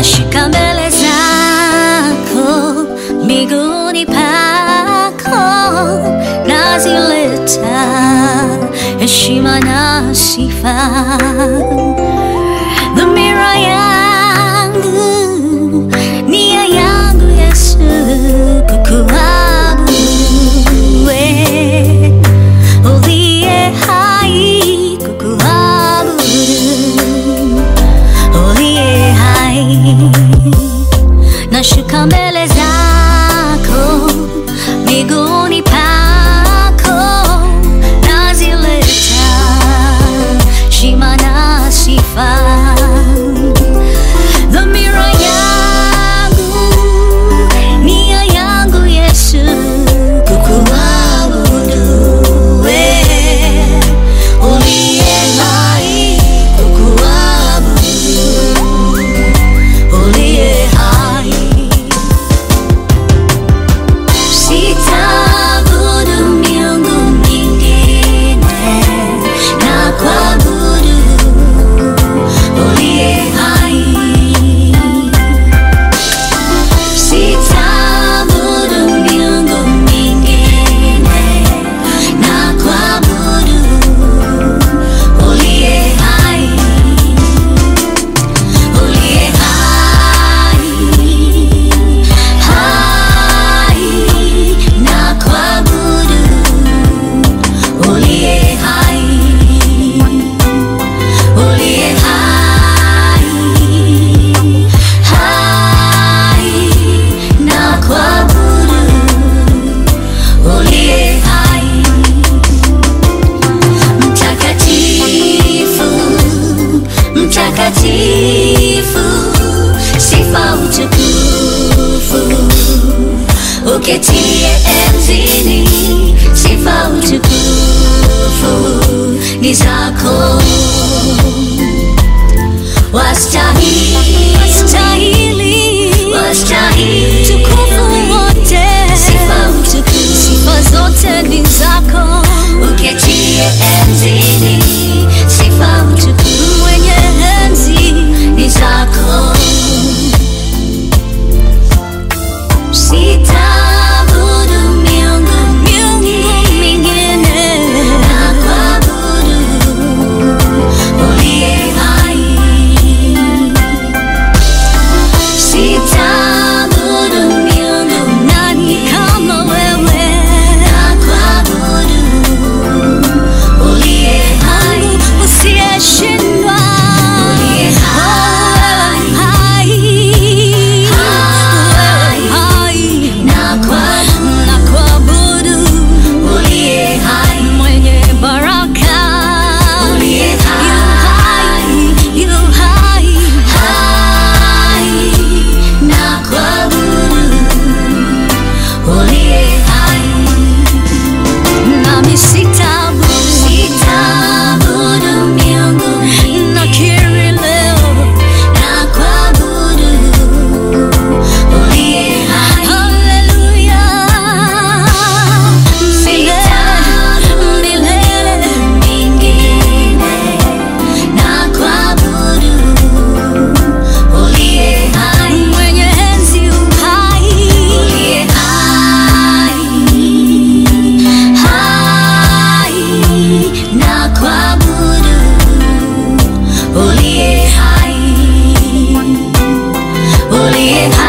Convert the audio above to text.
nashika mbele zako, miguuni pako nazileta heshima na sifa. Dhamira yangu, nia yangu Yesu, kukuabudu wewe uliye hai, kukuabudu uliye hai. Nashuka mbele zako, miguuni pako nazileta heshima na sifa. Dhamira yangu, nia yangu Yesu, kukuabudu wewe uliye hai, kukuabudu uliye hai. Sitaabudu miungu mingine na kuabudu uliye hai. Sitaabudu miungu mingine na kuabudu uliye hai, uliye hai, hai na kuabudu uliye hai, uliye hai, hai na kuabudu uliye hai. Mtakatifu, mtakatifu, sifa utukufu uketie enzini, sifa utukufu ni zako. Wastahili, wastahili utukufu wote, sifa utukufu, sifa zote ni zako. Uketie enzini, sifa utukufu, mwenye enzi ni zako. Sitaabudu miungu mingine na kuabudu uliye hai. Sitaabudu miungu, nani kama wewe, na kuabudu uliye hai, usiyeshindwa, uliye hai, hai na kuabudu uliye hai, mwenye baraka uliye hai, yu hai, hai na kuabudu uliye hai. Nami sitaabudu miungu, nakiri leo na kuabudu uliye hai. Haleluya, milele mingine na kuabudu uliye hai, mwenye enzi uhai, uliye hai, hai na kuabudu uliye hai, uliye hai.